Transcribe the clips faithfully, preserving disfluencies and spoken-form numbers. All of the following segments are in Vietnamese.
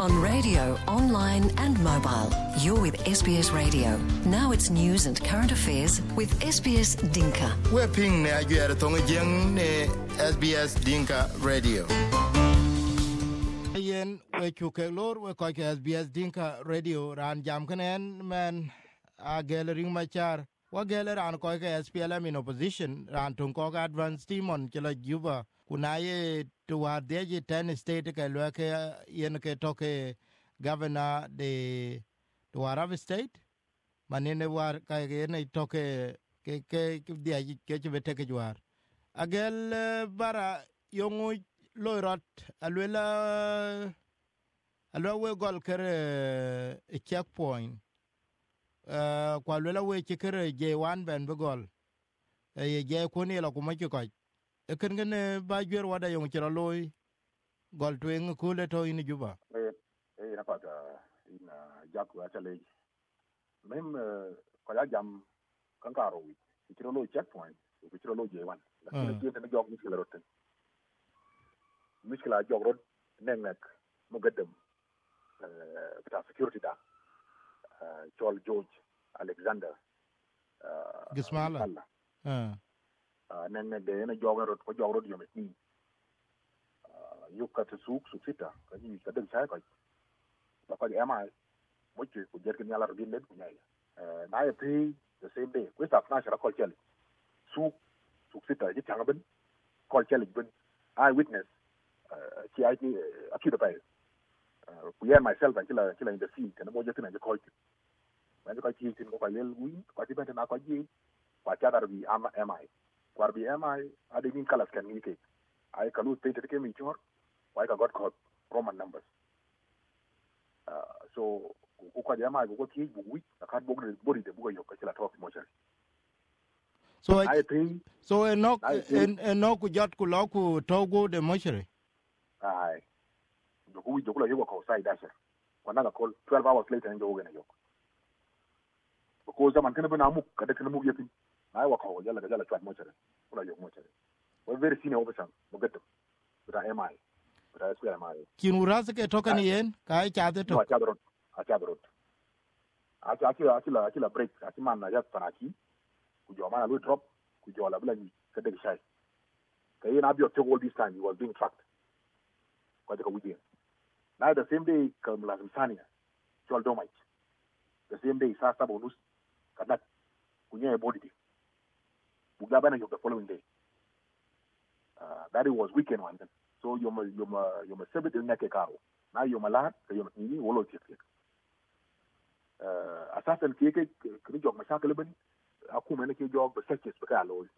on radio, online and mobile. You're with S B S Radio. Now it's news and current affairs with S B S Dinka. We're ping ne ajuere tonga jeng ne S B S Dinka Radio. Yen we chuke lor we ko S B S Dinka Radio ran jam kanen man a galering machar. Wa galer an ko S P L M in opposition ran tun ko advance team on chela Juba. Kunaye tuwa deje ten state ka lwake yen ke toke governor de Tuarab state manene war ka yen toke ke ke deje ke chbete ke jwar agel bara yongu loirot alwela alwa we gol kere checkpoint uh kwa lwela we chikere J one ben begol e je koni la kuma ki ko e ken ngene ba jwer wada yong chira loy gol twen kule to in Juba e e na pa in jaku achale mem ko ya jam kan karo wi chira loy checkpoint ko chira loy J one lakini je ne jog miskila roten miskila jog rod nek nek mo gadem euh ta security da Chol George Alexander uh Gismala uh nen ne de na jogoro ko jogoro yo metni uh yukka te suk sukita ka ni ka den sai ko ba ko ema mo che ko jer ken yala rodin net ko nyaya uh na ye the same day ko sa na shara ko chel suk sukita ji tanga ben ko chel ben eye witness uh ki ai akida pai uh we and myself and kila kila in the scene kana mo je tin ko when ko ti tin ko ko lel wi ko ti ben na ko ji kwa cha dar bi am mi kwar bi mi ade nin kala scan ni ke ai kalu state ke mi chor why ka got caught Roman numbers uh so ko ko ja ma ko ti bu wi ka bo body de bu yo ka la top mo chari so I think so eno eno ku jot ku lo ku togo de mo chari ai do ku wi do ku la yo ko sai da sha wana ka call twelve hours later njo gena yo ko zaman kana bana mu kada kana mu yakin ai wa ko jalla jalla twat mo chare kula yo mo chare we very senior officer mo gato bra mi bra S P L mi kin uraz ke toka ni yen kai cha de to a cha drot a cha drot a cha a cha a cha break a cha man na ya tanaki ku jo ma lu drop ku jo la bla ni ka de shai kai na bi o all this time he was being tracked kwa ka wudi now the same day kam la Sania Chol Domait the same day sa sa bonus kana kunye body Bugabana the following day. Uh, that it was weekend one then. So you're you're you're you're seventy in nake karo. Now you're malad, you're ni wolo tiek. Uh, assassin keke kini jog masakale ben. Aku mena ke jog searches beka lo.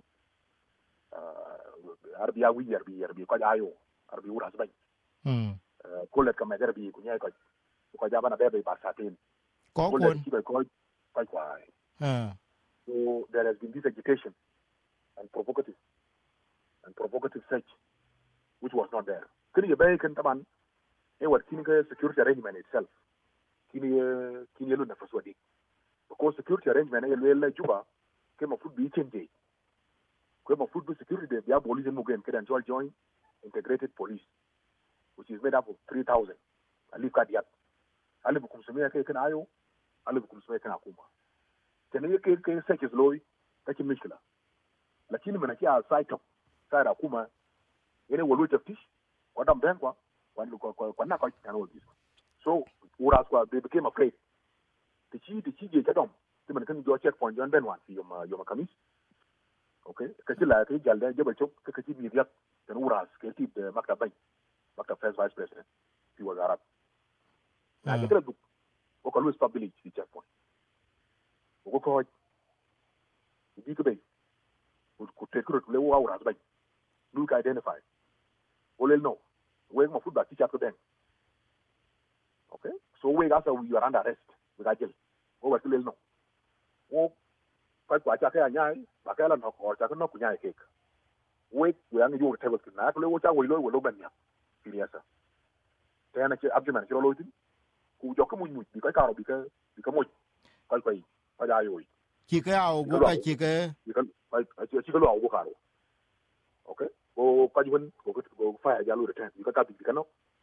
Uh, arbia wi arbi arbi ko ayo, arbi uras ban. Hmm. Uh, kolet ka medar bi kunya ko. Ko jabana bebe ba satin. Ko kon ko ko kwai. Uh. So there has been this agitation and provocative and provocative search, which was not there. Kini yabe kan taman, eh what kini ka security arrangement itself, kini kini yelo na faswadi. Because security arrangement eh yelo Juba, kema food be change. Kema food be security de biya police mugen kedan join integrated police, which is made up of three thousand. Ali kadiat, ali bukumsumia ke kan ayo, ali bukumsumia kan akuma. Kene ke ke searches loy, kaki mishkila. Lakini mena kia site up sara kuma ene wolu taftish wadam benkwa wandu kwa kwa na kwa all this so uras kwa they became afraid tichi tichi je chadom timen kan jo checkpoint jon ben wan fi yoma yoma kamis okay kachila ke jalda jebal chok ke kachi mi yak tan uras ke tib maktab bay maktab first vice president fi wazarab na jekra du ko ko lu stability fi checkpoint ko ko di ko bay could take it to our husband. Look identified. Well, no. We're going to teach after them. Okay? So we got you are under arrest. We got jail. Over to no. Oh, quite quite a nyai, Bakala no or Chakano Kunya cake. Wait, we are your table to Natalie, what I will will open ya. Filiasa. Then a abdomen, your loading. Who Jokamu, because I'll become become what? Quite quite. What are you? Chika au buka chika. Like I just go out work okay go kajiban go go fire jalu return you ka ka bikano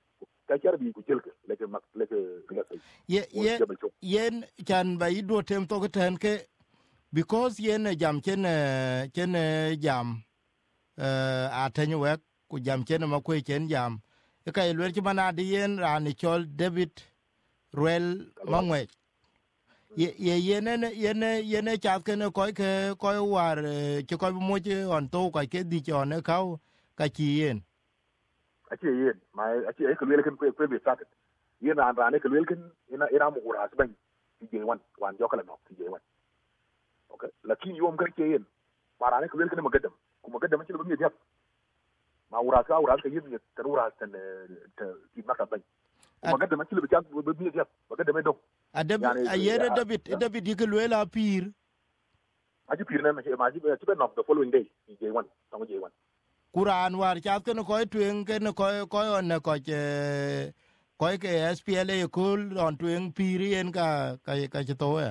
ka char bi ku jilke leke mak leke leke ye ye yen chan ba ido tem to ten ke because yen jam chen chen jam uh, a tenyu wek ku jam chen ma ku chen jam e ka lwer chi mana di yen ran chol David Ruel Mangwe ye ye yene yene yene chat ke ne ko ke ko war chi ko mo chi on to ka ke di chon ka ka chi yen a chi yen ma a chi e ke lwer ken ku be sat yen ran ran e ke lwer ken ina ina mu ras ban ti je wan wan jokala no ti je wan okay lakini yom kan ke yen ma ran e ke lwer ken ma gadam ku ma gadam chi lu mi diap ma uras ka uras ka yin ta uras tan ta ti maka ban ma gadam chi lu jam bu mi diap ma gadam do adab ayere David David dikelwela pir aji pir na ma ji ti ben of the following day je wan tong je wan kuran war chat ken ko twen ken ko ko on ko je ko ke S P L A kul on twen pir yen ka ka ka to ya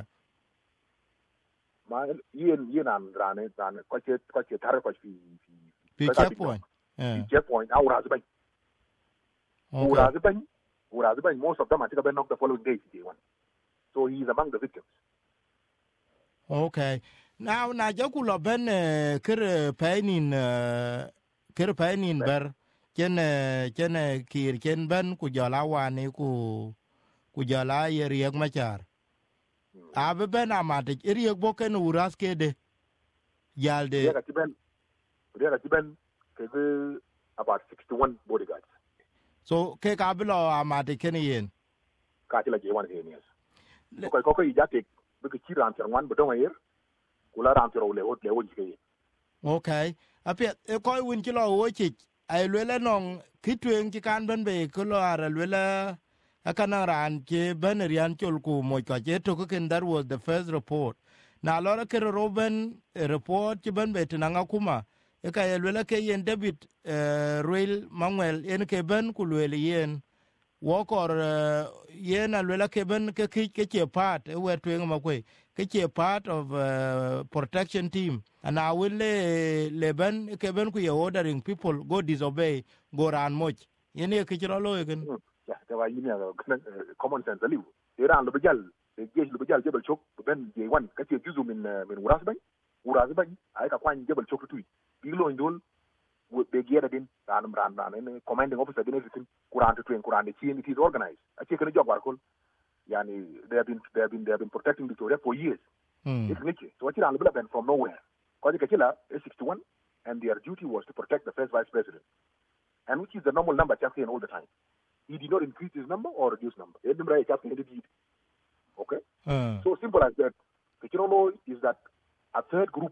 ma yen yen an rane ran ko che ko che tar ko fi fi checkpoint eh checkpoint aura ban aura ban aura ban most of them are taken knock the following day je wan. So he is among the victims. Okay. Now, na jakulo ben kere painin kere painin ber ken ken kir ken ben ku jala wani ku ku jala yeriek machar. Abe ben amate yeriek boken uras kede jalde. Riek atiben riek atiben kege about sixty-one bodyguards. So ke kabilo amate ken yen. Ka tila je wan ken yes. Ko ko ko ijate be ki ran ter wan bodon ayer kula ran ter le hot le wonji. Okay. Apia e ko win kilo wochi ai lwele nong kitwen ki kan ben be kilo ara lwele akana ran ke ben rian chol ku mo ka je to ken that was the first report. Na lora ke Roben report ki ben be tinanga kuma e ka lwele ke yen David Ruel Manuel en ke ben ku lwele yen wokor yen alwele ke ben ke ke ke part e wetwen ma kwe ke part of uh, protection team. And I will le leben keben ku ordering people go disobey go ran much. Yene kichiro lo again. Ya, ta wa yini common sense liu. Iran lo bijal, geej lo bijal jebel chok ben je wan ka ci juzu min min uras bay. Uras bay ay ka kwany jebel chok tuy. Bi lo ndol be gieda din ran ran ran commanding officer din everything Quran to train Quran ci it is organized. Aci kan jog war kol. Yani they have been they have been they have been protecting Victoria for years. Mm. It's niche. So what ran lo ben from nowhere. Because Kachila is sixty-one, and their duty was to protect the first vice president, and which is the normal number Chapkin all the time. He did not increase his number or reduce number. Okay? Uh. So simple as that. The is that a third group,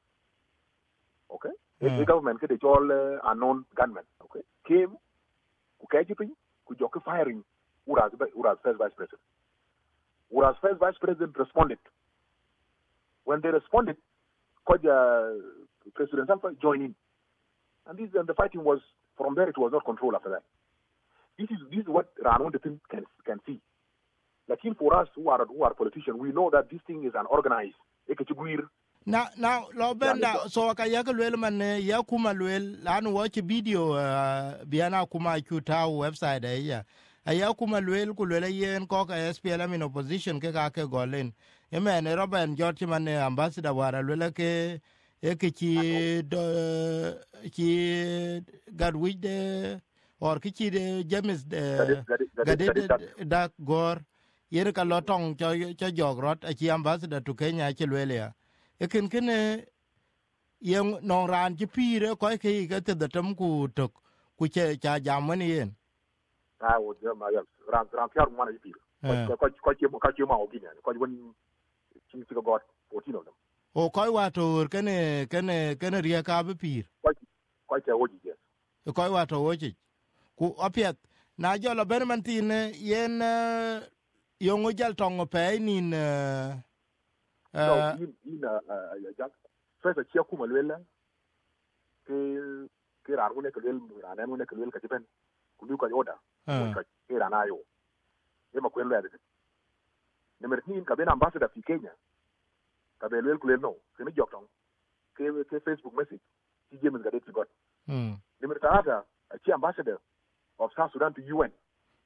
okay, uh. the government, they all uh, unknown gunmen, okay, came, who could firing Ura's, Ura's first vice president. Ura's first vice president responded. When they responded, Uh, President Alpha joined in, and this and the fighting was from there. It was not controlled after that. This is this is what Ranwon can can see. Like for us who are who are politicians, we know that this thing is an organized. Now, now, Lobenda, so Kayaka Lwelman, Yakuma Lwel, and watch a video, Biana Kuma Kutao website, eh, Ayakuma Lwel, Kulele, and Coca S P L M in opposition, Kaka Golin. Amen. Robert George Man ambassador wara lwela ke ekichi do ki gadwid de or kichi de James de gadid dak gor yer ka lotong cho cho jogrot achi ambassador to Kenya chi lwela ekin kene yeng non ran chi pire ko ke ke te datam ku tok ku che cha jamani yen ah wo jama ya ran ran fiar mo na chi pire ko ko ko chi ko chi ma opinion ko won King to God fourteen of them. O koi wato kene kene kene ria ka be pir. Quite quite a woji yes. O koi wato woji. Ku apiet na jo la bermantine yen yongo jal tongo pe nin uh no in in uh jak first a chia kuma lwela ke ke rar ko ne ke lwel ran ne ke lwel ka tipen ku lu ka oda ko ka ke ran ayo e ma ko lwela number two ka ben ambassador fi Kenya ka be lwel kulel no ke mi jok tong ke ke Facebook message ti James Gadet got mm number three a chi ambassador of South Sudan to U N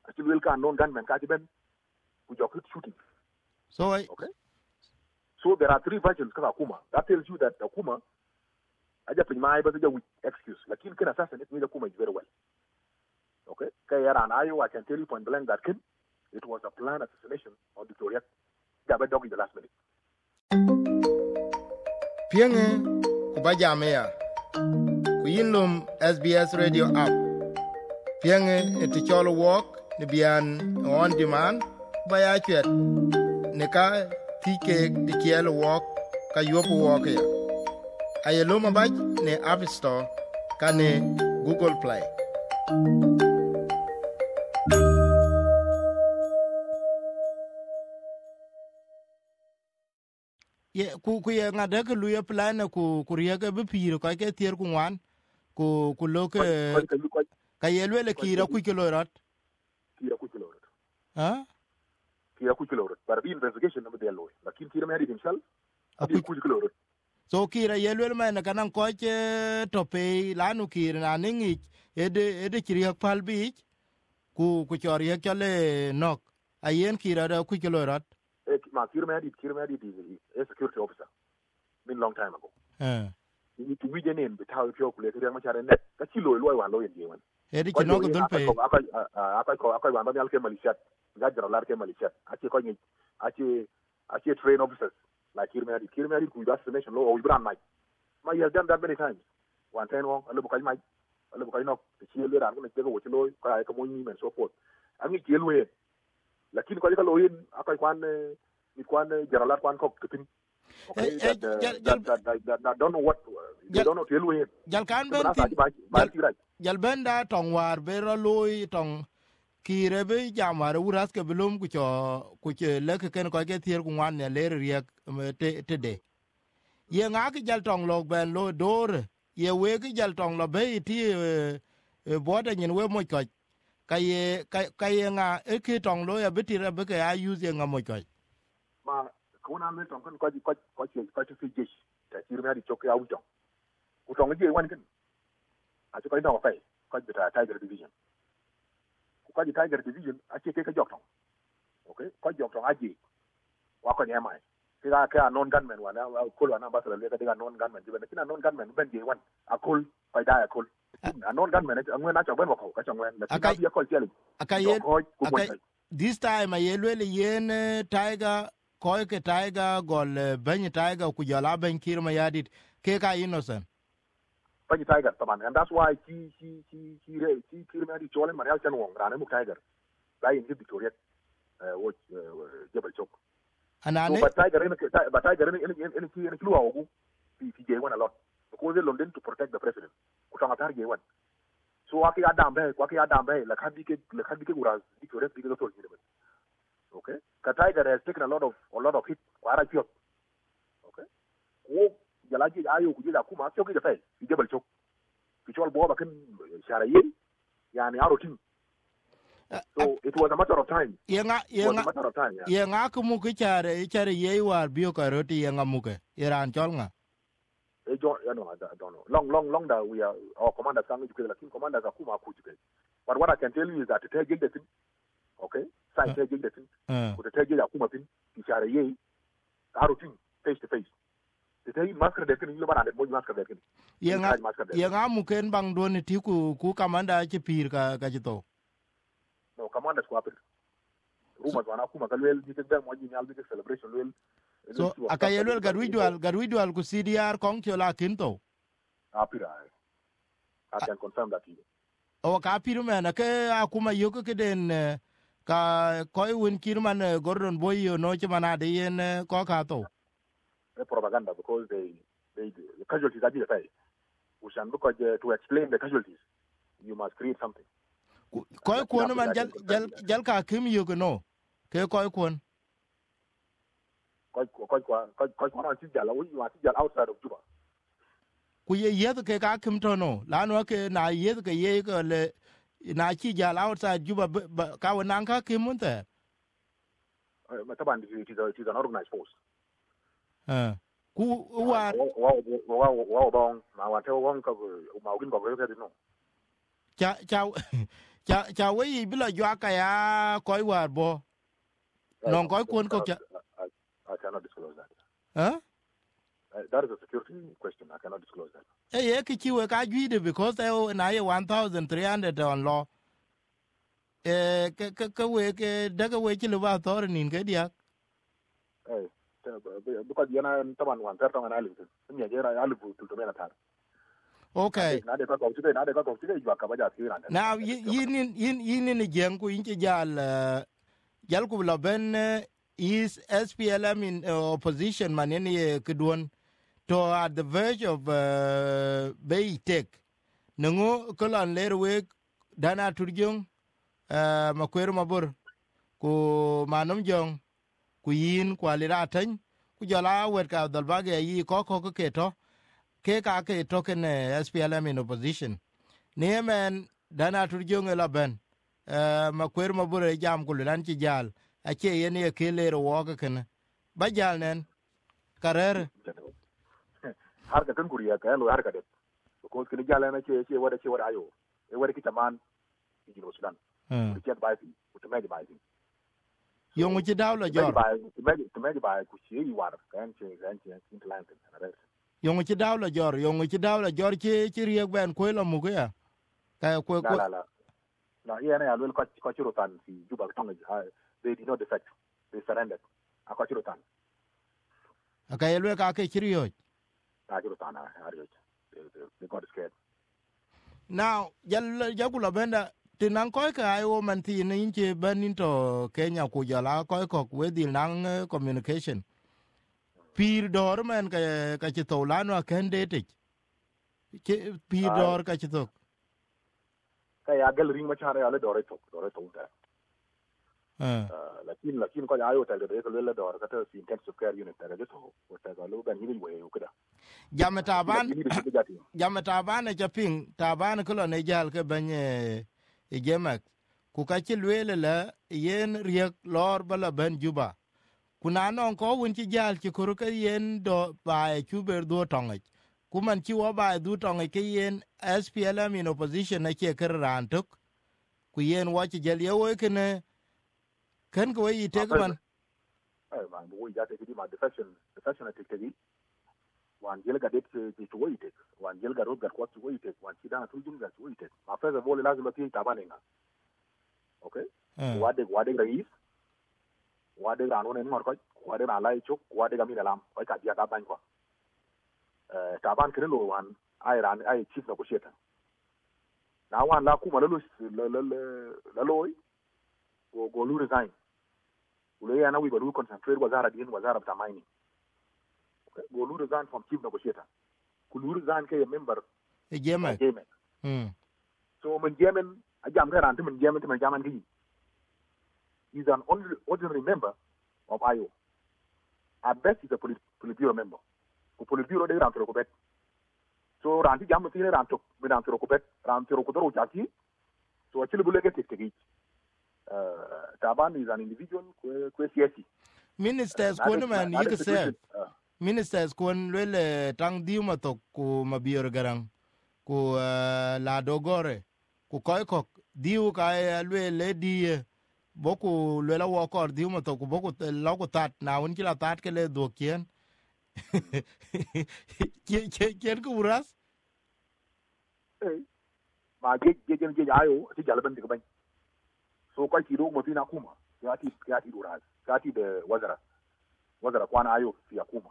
Actually, well, can non gunmen catch them. We just shooting. So I, okay. So there are three versions of Akuma. That tells you that Akuma, I just my but with excuse. Like you can assassinate me Akuma very well. Okay. Kaya and Iowa, I can tell you point blank that Kim, it was a planned assassination on Victoria. They were dog in the last minute. Pienge kubajamea kuyinlum S B S Radio app. Pienge eticholo walk ni bian on demand baya chet ne ka tike dikielo walk ka yopo walk ya. Ayelo mabaj ne App Store ka ne Google Play. Ye ku ku ye ngade ke luye plan ku ku riege be piro ka ke tier ku wan ku ku loke ka ye lele kira ku kilorat kira ku kilorat ha kira ku kilorat but the investigation number the law lakin kira me himself abi ku kilorat so kira ye lele man kanan ko ke tope lanu kira na ningi ede ede kira palbi ku ku chori ye kale nok ayen kira da ku kilorat ma kira me kira me is a security officer been long time ago eh you need to read in but how you calculate the machare net ka kilo lo wa lo yen yen edi kino ko dulpe akoy akoy akoy akoy ba nyal ke malishat gadra lar ke malishat ati ko ngi ati ati train officers like kirmeri kirmeri ku das nation law o ibran mai ma he has done that many times one ten won ale bukay mai ale bukay nok ti le ran ko ne ko wo lo ka ko mo ni men so forth ami ti lo yen lakini ko ka lo yen akoy kwan ni kwan jaralat kwan ko tin okay that, uh, that, that, that, that, that don't know what they don't know to lo yen jal kan ben jal ben da tong war bero loy tong kire be jamare uras ke belum ku cho ku che le ke ken ko ke thier ku wan ne le riek te te de ye nga ki jal tong log ben lo dor ye we ki jal tong lo be ti boda nyin we mo ko ka ye ka ye nga e ki tong lo ya betire be ke a use nga mo ko ma ko na me tong ko ko ko ko ko ti ji ta ti me di chok ya u tong ku tong je wan ken a ti ko no fa ko ta Tiger Division ko ji Tiger Division a ti ke ka jok tong okay ko jok tong aji wa ko ne mai ti ga ka non gunmen wa na ko la na ba sa le ka ti ga non gunmen ji ben ti na non gunmen ben je wan a kul ko da a kul a non gunmen a ngwen na chok ben ko ka chok wen la ti ga bi ko jeli akaye this time a yelwe yen Tiger ko ke Tiger gol ben Tiger ku jala ben kirma yadit ke ka innocent Pani Tiger, taman, and that's why he he he he he kirma di cholen Marial Chan Wong rane mu Tiger. Bai in Victoria uh what Jebel Chok. Anane but Tiger in but Tiger in in in in in Luwa ogu he he J one a lot because they London to protect the president. Kutanga tar J one. So aki Adam be, aki Adam be la kan dike la kan dike uraz Victoria dike to okay. Ka Tiger has taken a lot of a lot of hit wara chok. Okay. Wo jalaji ayo kujila kuma choki da fai Jebel Chok. Kichol bo ba kan sharaye yani arotin. So it was a matter of time. Yenga yenga matter of time. Yenga ku mu ki chare chare ye war bio ka roti yenga mu ke iran cholnga. I don't know. I don't know. Long long long that we are our commanders coming together. Like commanders are kuma ku together. But what I can tell you is that the take the thing. Okay? Sai take the thing. Ku the take the kuma pin ki share ye arotin face to face. The take masker de kin yuba na mo masker de kin. Yenga yenga mu ken bang do ni ti ku ku commander ci pir ka ka to. No, commanders ko apir. Ruma wana kuma kalwel ni tek mo ni albi celebration wel. So akayelwel garwidual garwidual ku C D R kong chola kinto. Apira. I can confirm that you. O ka piru mena ke akuma yoko ke den ka koy win kirman Gordon Boyo no chimana de yen ko ka to. The propaganda because they they the casualties are there. We shall look at to explain the casualties. You must create something. Koy kwon man jal jal jal ka kim yugo no. Ke koy kwon. Koy koy koy koy koy on jal we you are jal outside of Juba. Ku ye yed ke ka kim to no. La no ke na yed ke ye ko le na chi jal outside Juba ka wonan ka kim munte. Uh, Mataban it is it is an organized force. Uh. Ku wa wa wa wa bong na wa te won ko ma ugin ko ke no. Cha cha cha cha we bila jwa ka ya koi war bo non koi kun ko cha I cannot disclose that. Huh? Uh, that is a security question. I cannot disclose that. Eh, yeah, kichiwe ka juide because they na ye one thousand three hundred on law. Eh, ka ka ka we ke daga we chile ba tor nin ke dia. Eh, because yana taban wan tarta ngana alibu. Nya jera alibu to mena tar. Okay. Na de ka ko tide na de ka ko tide jwa ka baja tira. Now yin yin yin ni jeng ku inche jal jal ku la ben is S P L M in uh, opposition manene kedwon to at the verge of uh, bay take nango kolan lerwe dana turjung uh, makwer mabur ku manum jong ku yin kwalira tan ku jala wet ka dalbage yi ko ko ke to ke ka ke to ken S P L M in opposition nemen dana turjung la ben uh, makwer mabur jam ku lan ci jal ache yen ye kelero woga ken bajal nen karer har ka kan kuriya ka lo har ka det ko kini jala na che che wada che wada ayo e wada ki taman ki no Sudan ku che ba fi ku te meji ba fi yo mu ci dawla jor te meji te meji ba ku che yi war kan che kan che interland na res yo mu ci dawla jor yo mu ci dawla jor ci ci riek ben ko la mu ga ka ko ko la la la ya na ya lo ko ko ci rotan fi juba tonga they did not defect they surrendered akwa ci rotan aka yelwe ka ke ci riyo they got scared. Now, jal jagula benda tinang koy ka ayo man ti ni che banin to Kenya ku jala koy ko wedi nang communication. Pir dor man ka ka to lano candidate. Ke pir dor ka to. Ka ya gal ring ma chare ale dor to dor to da. Eh lakin lakin ko ayo ta de ko le dor ka to intensive care unit ta de to ko ta ga lo ban ni we ko da. Jam taban jam taban ja ping taban ko ne jal ke banye e jemak ku ka ci lwele la yen riek lor bala ben juba kuna non ko won ci jal ci ko ka yen do ba e chuber do tonga ku man ci wo ba du tonga ke yen S P L M in opposition na ke ker rantuk ku yen wo ci jel ye wo ke ne kan ko yi te man eh man wo ya te di ma defection defection te te wan jel ga det ti to yite wan jel ga rod ga ko to yite wan ci dana tujum ga to yite ma fa za bole lazima ti tabane nga okay wade wade rais wade ran wonen ngor ko wade na lai chuk wade ga mi lam ko ka dia ga ban ko eh taban kire lo wan ai ran ai chief negotiator na wan la kuma lo la loy go go lu resign ule yana wi balu concentrate wazara din wazara ta mining go lu resign from chief negotiator ku lu resign ke member e jema mm so men jemen a jam ga ran men jemen men jaman gi is an ordinary member of I O at best is a politburo member ku politburo de ran to ko bet so ran ti jam ti ran to be ran to ko bet ran to ko do jati so a chile bu lege tek tek uh taban is an individual ku ku siasi ministers ko man you can say ministers kon lele tang diuma to ku mabior garang ku la dogore ku koy kok diu ka lele di boku lele wo kor diuma to ku boku la ku tat na un kila tat ke le do kien ke ke ke ku ras eh ma ge ge ge ge ayo ti jalaban de ban so ko ki do mo tina kuma ya ti ya ti duraz ya ti de wazara wazara kwana ayo fi akuma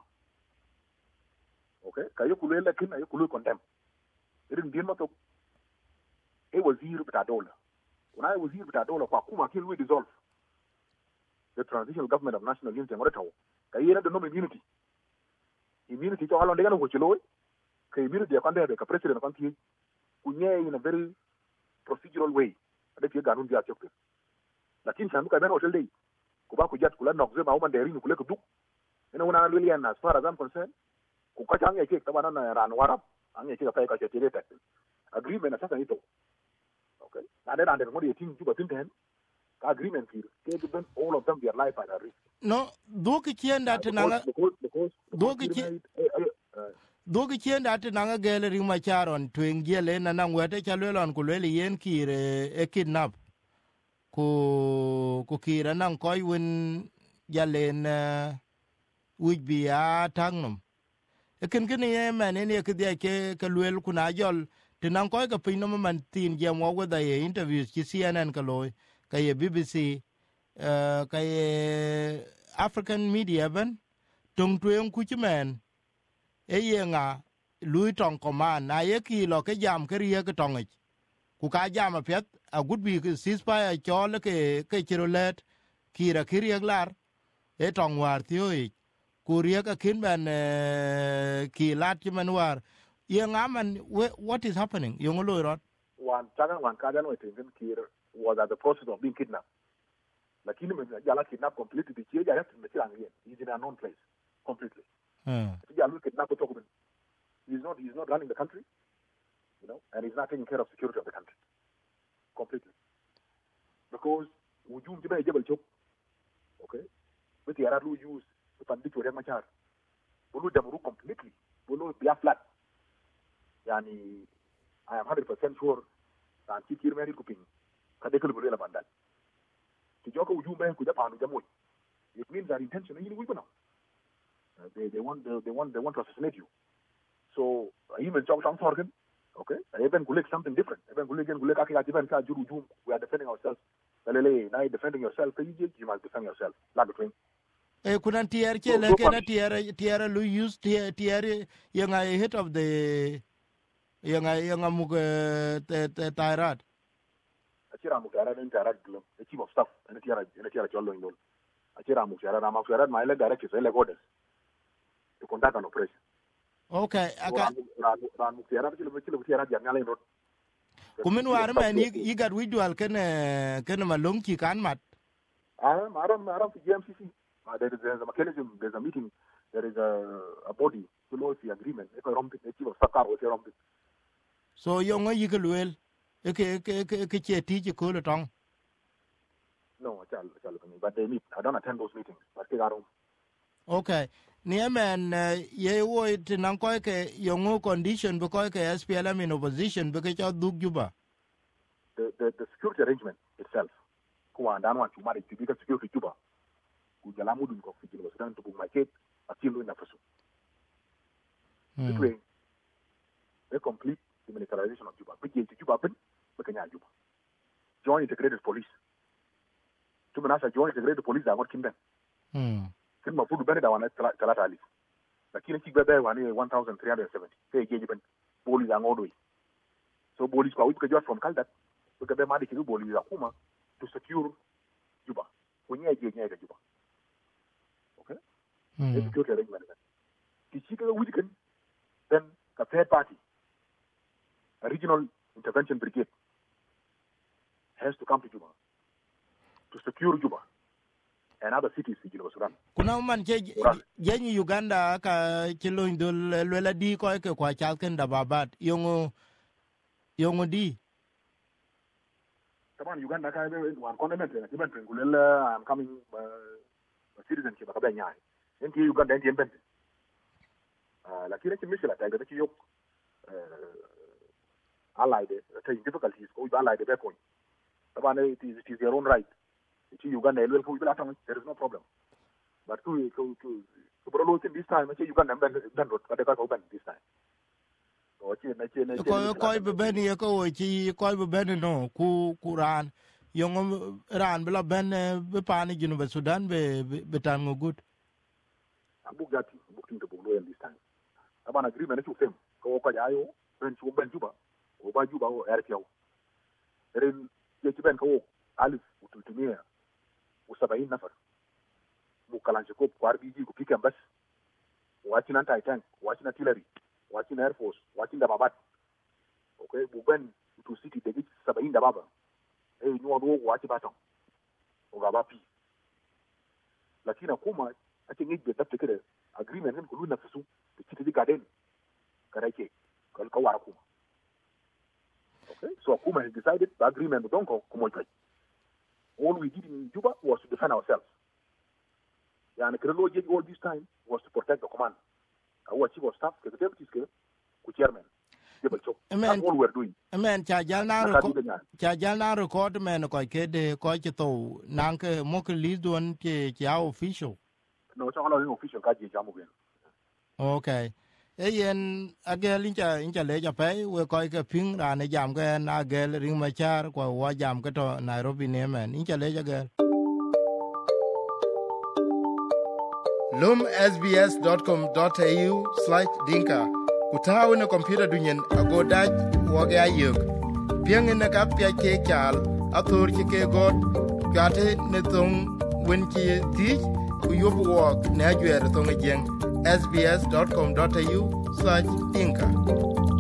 okay kayo kulele kin ayo kulu condemn irin din mato e wazir bita dola una e wazir bita dola kwa kuma kin we dissolve the transitional government of national unity ngorato kayo na no immunity immunity to halon de gano ko chilo kay immunity ya kande ka president kan ti kunye in a very procedural way ade ti ganun dia chokte lakini sandu ka ben hotel day ko ba ku jat kula nok ze ma o man de rin kula ko duk ina una lilian as far as I'm concerned ku ka change ke tabana na ran warap an yake ka ka ce tele ta agreement na sasa ito okay na da da ngodi tin juba tin ten ka agreement here ke ben all of them their life at risk no do ki kienda tinanga do ki dogi chen dat na gele ring ma charon twen gele na na wete chalwelon kulweli yen kire e kidnap ku ku kira nan koy win jalen wij bi a tangnum e ken ken ye man ne ke de ke ke lwel kuna jol tinan koy ka pin no man tin je mo with the interviews ki C N N ka loy ka ye B B C uh, ka ye African media ben tung tuen ku chi men e ye nga lui tong command na ye ki lo ke jam ke rie ke tong ich ku ka jam pet a good bi ceasefire chol ke ke chirolet kira kiriek lar e tong war thioi ku rie ka kin ben ki lat man war ye ngaman what is happening yong lo rot one chaga one kaja no tin kir was at the process of being kidnapped lakini me jala kidnap completely the chia jala tin me tira ngien he's in a known place completely hmm jala kidnap to ko he's not he's not running the country you know and he's not taking care of security of the country completely because wujum tiba jebal chok okay but yara lu use the pandit wore machar bulu damuru completely bulu be flat yani I am one hundred percent sure that kikir meri kuping kadekul bulu la bandal to joko wujum be ku japa no jamoy it means that intention you will know they they want they, they want they want to assassinate you so even chok chong sorgen okay even gulik something different even gulik and gulik akika different ka juru jum we are defending ourselves lele now defending yourself you you must defend yourself like between e kuna tier che le ke na tier tier lu use tier tier yanga head of the yanga yanga mu te tairat achira mu tairat en tairat glom the chief of staff en tier en tier jollo indol achira mu tairat na ma tairat ma ile direct is ile godes to conduct an operation okay aka ran mu tairat kilo kilo tairat ya ngale rot kumin war man yi gat widual ken ken malung ki kan mat ah maram maram fi G M C C uh, there is a, a mechanism there's a meeting there is a, a body to know the agreement e ko rompi e chivo sakar o se rompi so yongo yigelwel e ke ke ke che ti ko lo tong no chal chal but they meet I don't attend those meetings but they are okay Niemen ye wo it nan ko ke yongo condition be ko ke S P L M in opposition be ke cha dug juba the the the security arrangement itself ko andan wan chuma de tibi ka security juba ku jala mudun ko fi jilo sudan to bu market atilo na faso this way they complete the militarization of Juba be ke Juba ben be kanya Juba joint integrated police to manasa joint integrated police da working then hmm kin mafudu bane da wana talata ali lakini kigbe be wani one thousand three hundred seventy sai geji ben police an odoi so police kwa wipe jot from kaldat be be madi kigu police akuma to secure Juba kunya je nya ga Juba okay mm. the security arrangement ki chika widikan then a third party a regional intervention brigade has to come to Juba to secure Juba and other cities in Sudan. Kuna man je je Uganda ka kilo indol lela di ko ke kwa chalken da babat yongo yongo di taban Uganda ka be wan condemned na tiban pengulela I'm coming uh, citizenship ka be nyaay enti Uganda enti ben ah la kire ki misila ta ga ki yok uh, allied the difficulties ko ba allied be ko taban it is it is their own right to Uganda elwel ko bila tang there is no problem but to to to to brolo this time che Uganda ben ben rot ka de ka ko ben this time o che na che na ko ko be ben ye ko chi ko be ben no ku kuran yong ran bila ben be pani jinu be Sudan be be tan good abu gati bu tin to brolo this time abana agreement to them ko ko ya yo ben chu ben Juba o ba Juba o R T O ren ye chi ben ko alif utultumia usabaini nafar mukalanje ko kwarbiji ku pikan bas wachina titan wachina artillery wachina air force wachina babat okay buben to city de seventy da baba eh nyo do wachi baton o gaba pi lakini kuma ake ngi de tapte kede agreement hin kullu na fisu de city di garden karake kal ka wara kuma okay so kuma he decided the agreement don't go kuma kai all we did in Juba was to defend ourselves. Yeah, and all this time was to protect the command. our chief of staff ke deputies ke ku chairman de ba chok that's all we're doing men cha jal na record cha jal na record men ko ke de ko che to nan ke mo ke li don ke cha official no cha lo official ka ji jamu gen okay e yen agel incha incha le ja pe we ko ke ping ra ne jam ke na gel ring ma char ko wa jam ke to Nairobi ne men incha le ja gel lum s b s dot com dot a u slash dinka kutawu ne computer dunyen ago daj wo ga yek piang ne ka pya ke chal atur ki ke god gate ne tong wen ki ti ku yobu wok ne ajwer tong jeng s b s dot com dot a u slash dinka